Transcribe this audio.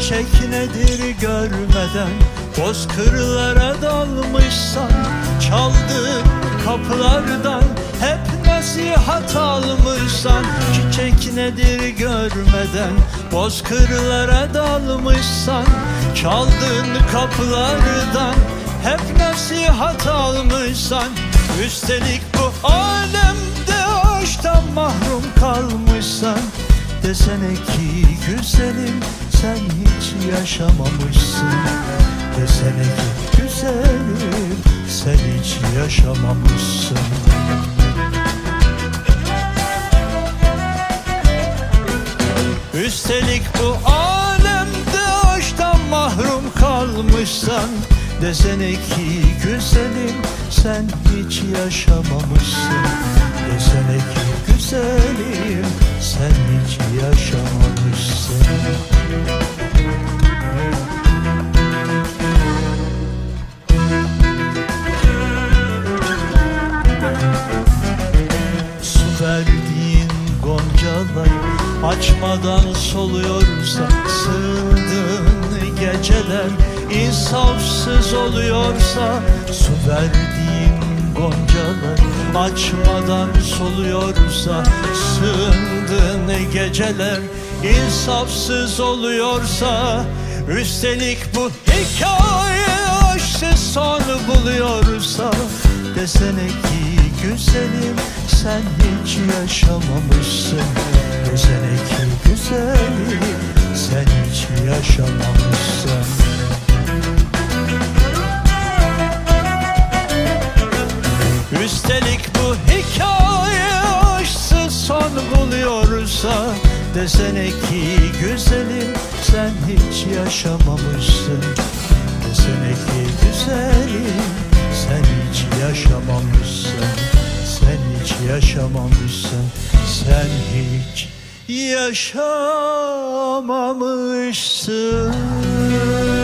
Çiçek nedir görmeden bozkırlara dalmışsan, çaldığın kapılardan hep nasihat almışsan. Çiçek nedir görmeden bozkırlara dalmışsan, çaldığın kapılardan hep nasihat almışsan. Üstelik bu alemde aşktan mahrum kalmışsan, desene ki güzelim sen hiç yaşamamışsın. Desene ki güzelim sen hiç yaşamamışsın. Üstelik bu alemde aşktan mahrum kalmışsan, desene ki güzelim sen hiç yaşamamışsın. Desene ki güzelim sen hiç yaşamamışsın. Su verdiğin goncalar açmadan soluyorsa, sığındığın geceler insafsız oluyorsa, su verdiğin goncalar açmadan soluyorsa, sığındığın geceler insafsız oluyorsa, üstelik bu hikaye aşksız son buluyorsa, desene ki güzelim sen hiç yaşamamışsın. Desene ki güzelim sen hiç yaşamamışsın. Üstelik bu hikaye aşksız son buluyorsa, desene ki güzelim sen hiç yaşamamışsın. Desene ki güzelim sen hiç yaşamamışsın. Sen hiç yaşamamışsın. Sen hiç yaşamamışsın.